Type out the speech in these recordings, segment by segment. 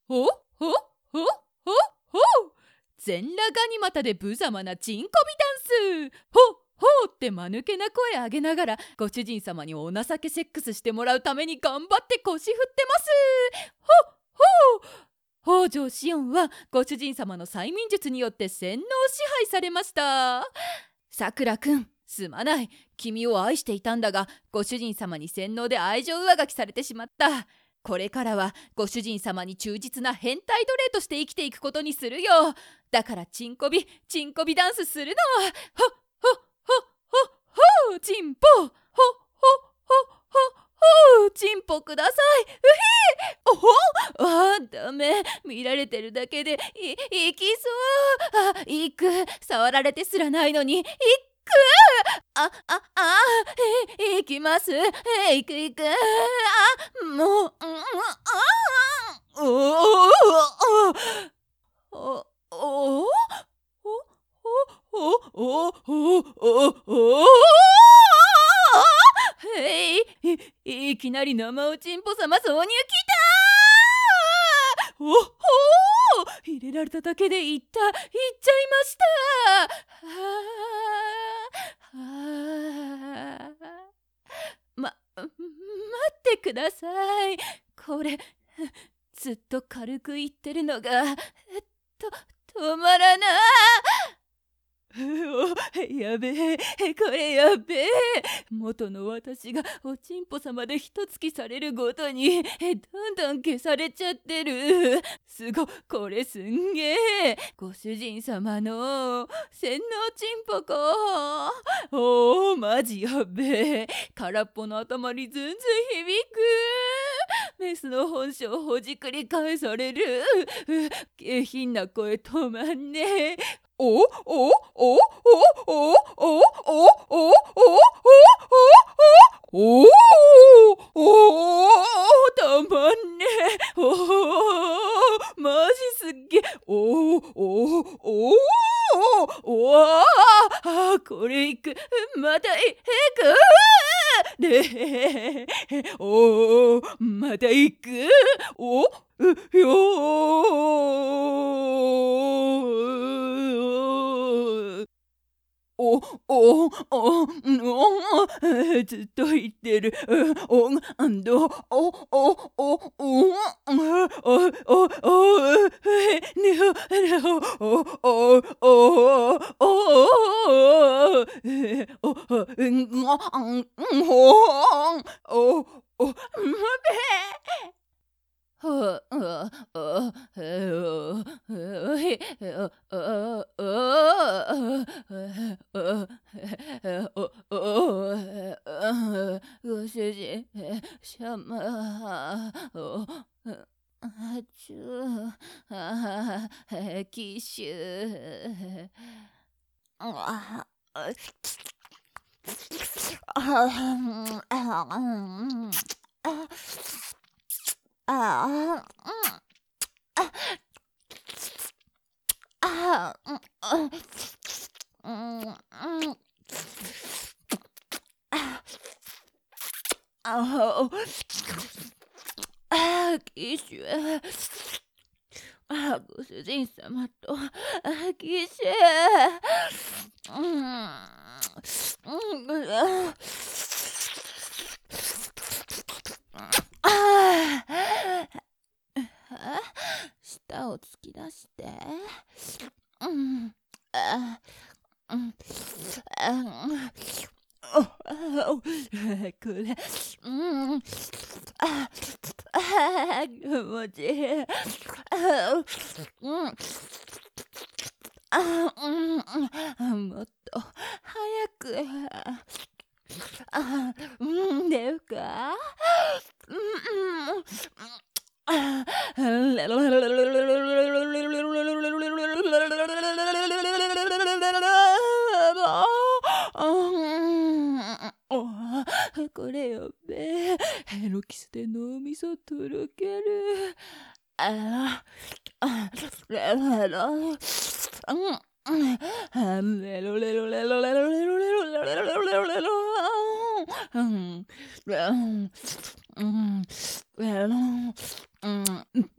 ほほほほほ全裸ガニ股で無様なチンコビダンス。ほほって間抜けな声上げながらご主人様にお情けセックスしてもらうために頑張って腰振ってます。ほほ北条シオンはご主人様の催眠術によって洗脳支配されました。さくらくん、すまない。君を愛していたんだが、ご主人様に洗脳で愛情上書きされてしまった。これからはご主人様に忠実な変態奴隷として生きていくことにするよ。だからチンコビダンスするの。ほほほほほチンポほほほほほチンポください。おほダメ。見られてるだけでいきそう。行く。触られてすらないのに行く。行きます。行く。もう、おおおおいきなり生おちんぽ様挿入きた。おほ入れられただけでいっちゃいました。待ってください。これずっと軽く言ってるのが止まらない。やべえ、これやべえ。元の私がおちんぽ様で一月されるごとにどんどん消されちゃってる。これすんげえ。ご主人様の洗脳ちんぽか。マジやべえ。空っぽの頭にずんずん響く。メスの本性ほじくり返される。下品な声止まんねえ。おたまんねえ。マジすっげえ。これいく。またいく。でまたいく。ずっと言ってる。ご主人様騎手騎手ご主人様と騎手舌を突き出してこれ気持ちいい。もっと早く出るか。これよべヘロキスで脳みそとろける。レロ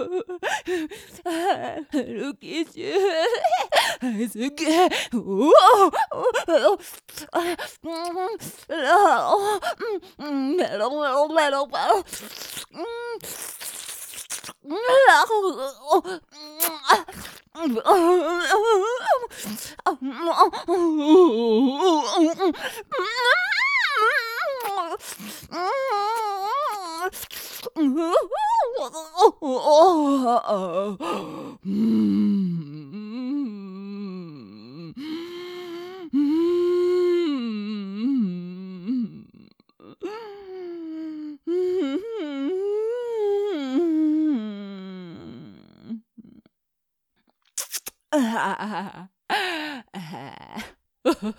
ルキシュすげえおおメロメロメロメロ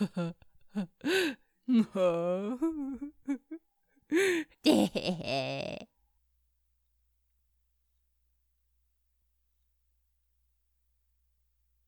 てへへ